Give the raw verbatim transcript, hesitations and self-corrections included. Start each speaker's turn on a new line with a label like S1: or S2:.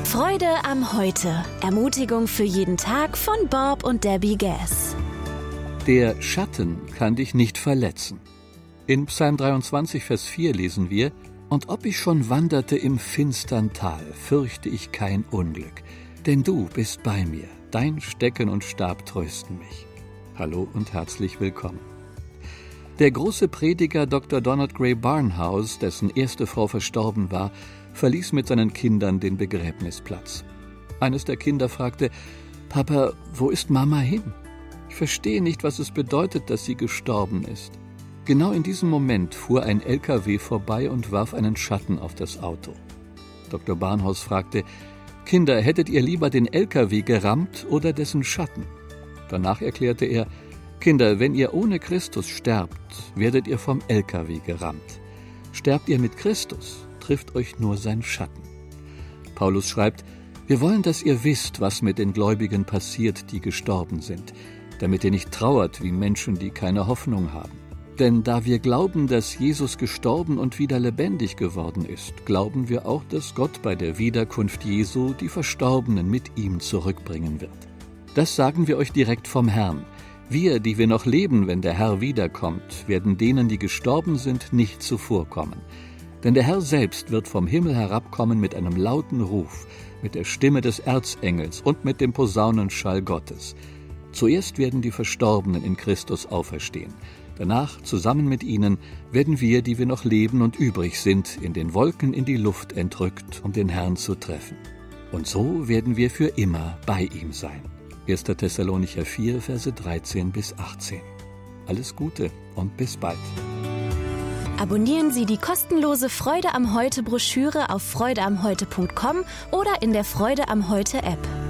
S1: Freude am Heute. Ermutigung für jeden Tag von Bob und Debbie Gass.
S2: Der Schatten kann dich nicht verletzen. In Psalm dreiundzwanzig, Vers vier lesen wir: Und ob ich schon wanderte im finstern Tal, fürchte ich kein Unglück, denn du bist bei mir, dein Stecken und Stab trösten mich. Hallo und herzlich willkommen. Der große Prediger Doktor Donald Grey Barnhouse, dessen erste Frau verstorben war, verließ mit seinen Kindern den Begräbnisplatz. Eines der Kinder fragte: »Papa, wo ist Mama hin? Ich verstehe nicht, was es bedeutet, dass sie gestorben ist.« Genau in diesem Moment fuhr ein L K W vorbei und warf einen Schatten auf das Auto. Doktor Barnhouse fragte: »Kinder, hättet ihr lieber den L K W gerammt oder dessen Schatten?« Danach erklärte er: »Kinder, wenn ihr ohne Christus sterbt, werdet ihr vom L K W gerammt. Sterbt ihr mit Christus, trifft euch nur sein Schatten.« Paulus schreibt: »Wir wollen, dass ihr wisst, was mit den Gläubigen passiert, die gestorben sind, damit ihr nicht trauert wie Menschen, die keine Hoffnung haben. Denn da wir glauben, dass Jesus gestorben und wieder lebendig geworden ist, glauben wir auch, dass Gott bei der Wiederkunft Jesu die Verstorbenen mit ihm zurückbringen wird. Das sagen wir euch direkt vom Herrn. Wir, die wir noch leben, wenn der Herr wiederkommt, werden denen, die gestorben sind, nicht zuvorkommen. Denn der Herr selbst wird vom Himmel herabkommen mit einem lauten Ruf, mit der Stimme des Erzengels und mit dem Posaunenschall Gottes. Zuerst werden die Verstorbenen in Christus auferstehen. Danach, zusammen mit ihnen, werden wir, die wir noch leben und übrig sind, in den Wolken in die Luft entrückt, um den Herrn zu treffen. Und so werden wir für immer bei ihm sein.« erster Thessalonicher vier, Verse dreizehn bis achtzehn. Alles Gute und bis bald.
S1: Abonnieren Sie die kostenlose Freude am Heute Broschüre auf freude am heute punkt com oder in der Freude am Heute App.